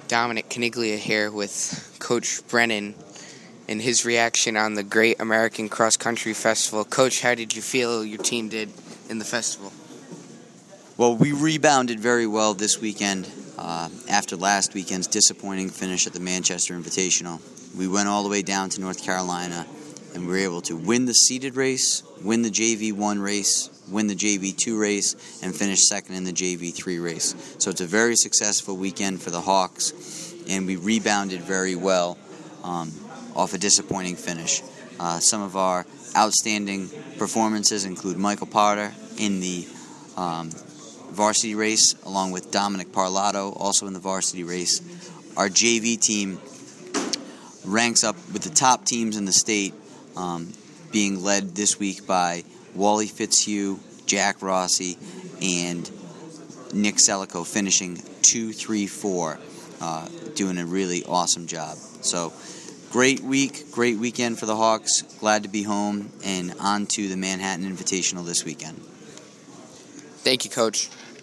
Dominic Caniglia here with Coach Brennan and his reaction on the Great American Cross Country Festival. Coach, how did you feel your team did in the festival? Well, we rebounded very well this weekend after last weekend's disappointing finish at the Manchester Invitational. We went all the way down to North Carolina, and we were able to win the seeded race, win the JV1 race, win the JV2 race, and finish second in the JV3 race. So it's a very successful weekend for the Hawks, and we rebounded very well off a disappointing finish. Some of our outstanding performances include Michael Potter in the varsity race, along with Dominic Parlato, also in the varsity race. Our JV team ranks up with the top teams in the state, being led this week by Wally Fitzhugh, Jack Rossi, and Nick Selico, finishing 2, 3, 4, doing a really awesome job. So, great week, great weekend for the Hawks. Glad to be home and on to the Manhattan Invitational this weekend. Thank you, Coach.